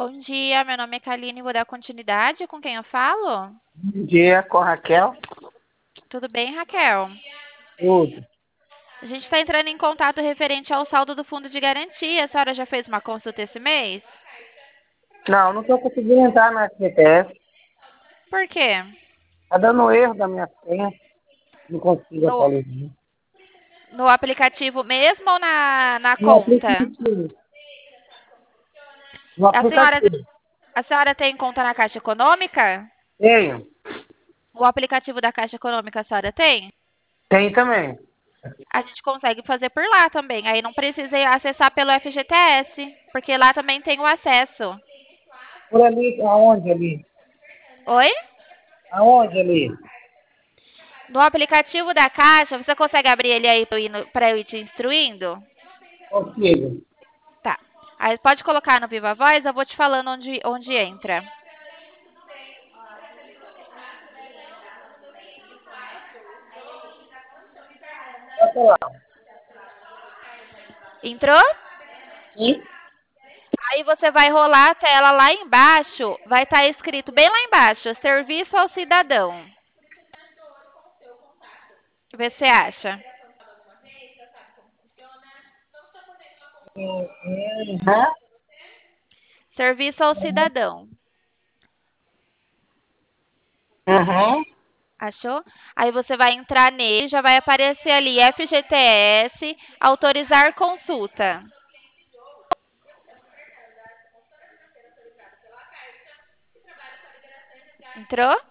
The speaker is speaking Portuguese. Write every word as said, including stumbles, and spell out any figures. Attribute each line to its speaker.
Speaker 1: Bom dia, meu nome é Kaline, vou dar continuidade com quem eu falo?
Speaker 2: Bom dia, com a Raquel.
Speaker 1: Tudo bem, Raquel?
Speaker 2: Tudo.
Speaker 1: A gente está entrando em contato referente ao saldo do fundo de garantia. A senhora já fez uma consulta esse mês?
Speaker 2: Não, não estou conseguindo entrar na F G T S.
Speaker 1: Por quê?
Speaker 2: Está dando erro da minha senha. Não consigo
Speaker 1: No,
Speaker 2: atualizar.
Speaker 1: no aplicativo mesmo ou na, na
Speaker 2: No
Speaker 1: conta?
Speaker 2: aplicativo. No
Speaker 1: A senhora,
Speaker 2: aplicativo.
Speaker 1: a senhora tem conta na Caixa Econômica?
Speaker 2: Tenho.
Speaker 1: O aplicativo da Caixa Econômica a senhora tem?
Speaker 2: Tem também.
Speaker 1: A gente consegue fazer por lá também. Aí não precisa acessar pelo F G T S, porque lá também tem o acesso.
Speaker 2: Por ali, aonde ali?
Speaker 1: Oi?
Speaker 2: Aonde ali?
Speaker 1: No aplicativo da Caixa, você consegue abrir ele aí para eu ir te instruindo?
Speaker 2: Consigo.
Speaker 1: Tá. Aí pode colocar no Viva Voz, eu vou te falando onde, onde entra.
Speaker 2: Passa lá.
Speaker 1: Entrou?
Speaker 2: Sim?
Speaker 1: Aí você vai rolar a tela lá embaixo, vai estar escrito bem lá embaixo, Serviço ao Cidadão. Vê se você acha.
Speaker 2: Uhum.
Speaker 1: Serviço ao Cidadão.
Speaker 2: Uhum.
Speaker 1: Achou? Aí você vai entrar nele, já vai aparecer ali F G T S, autorizar consulta. Entrou?